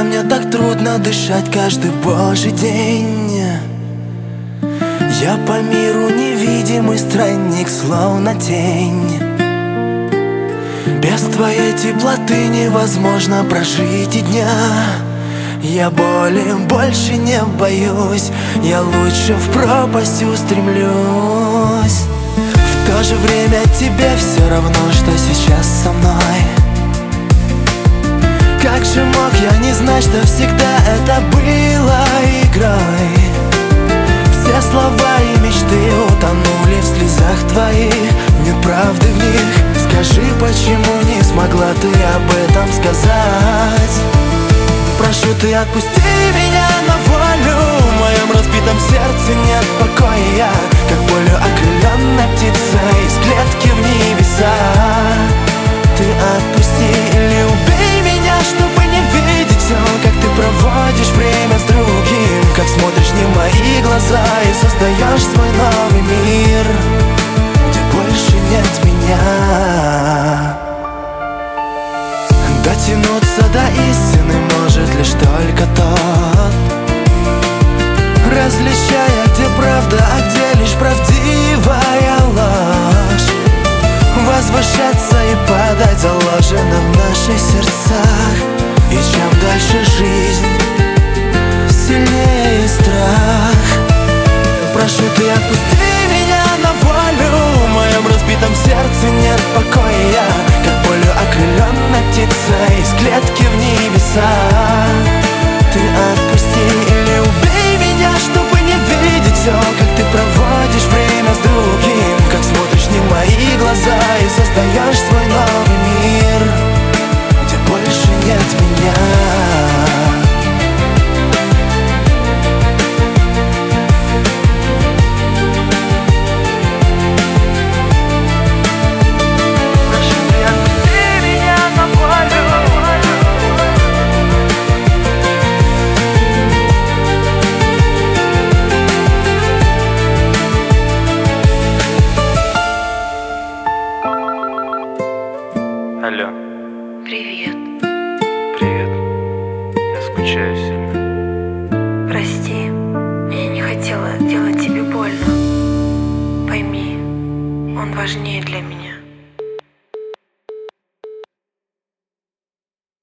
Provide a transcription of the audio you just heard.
тебя мне так трудно дышать каждый божий день. Я по миру невидимый странник, словно тень. Без твоей теплоты невозможно прожить и дня. Я боли больше не боюсь, я лучше в пропасть устремлюсь. В то же время тебе все равно, что сейчас со мной. Как же мог я не знать, что всегда это было игрой? Все слова и мечты утонули в слезах твоих. Нет правды в них. Скажи, почему не смогла ты об этом сказать? Прошу, ты отпусти меня на волю. В моем разбитом сердце нет покоя. Как болью окрыленная птица из клетки в небеса. Ты отпусти или убей меня, чтобы не видеть все, как ты проводишь время с другим. Как смотришь не в мои глаза и создаешь свой новый мир, где больше нет меня. Дотянуться до истины может лишь только тот, различая, где правда, а где лишь правдивая ложь. Возвышаться и падать заложено в наших сердцах. И чем дальше жизнь, сильнее страх. Прошу, ты отпусти меня на волю. В моем разбитом сердце нет покоя. Как болью окрыленная птица из клетки в небеса. Ты отпусти или убей меня, чтобы не видеть все, как ты проводишь время с другим. Как смотришь не в мои глаза и создаешь свой новый мир, где больше нет меня. Алло. Привет. Привет. Я скучаю сильно. Прости, я не хотела делать тебе больно. Пойми, он важнее для меня.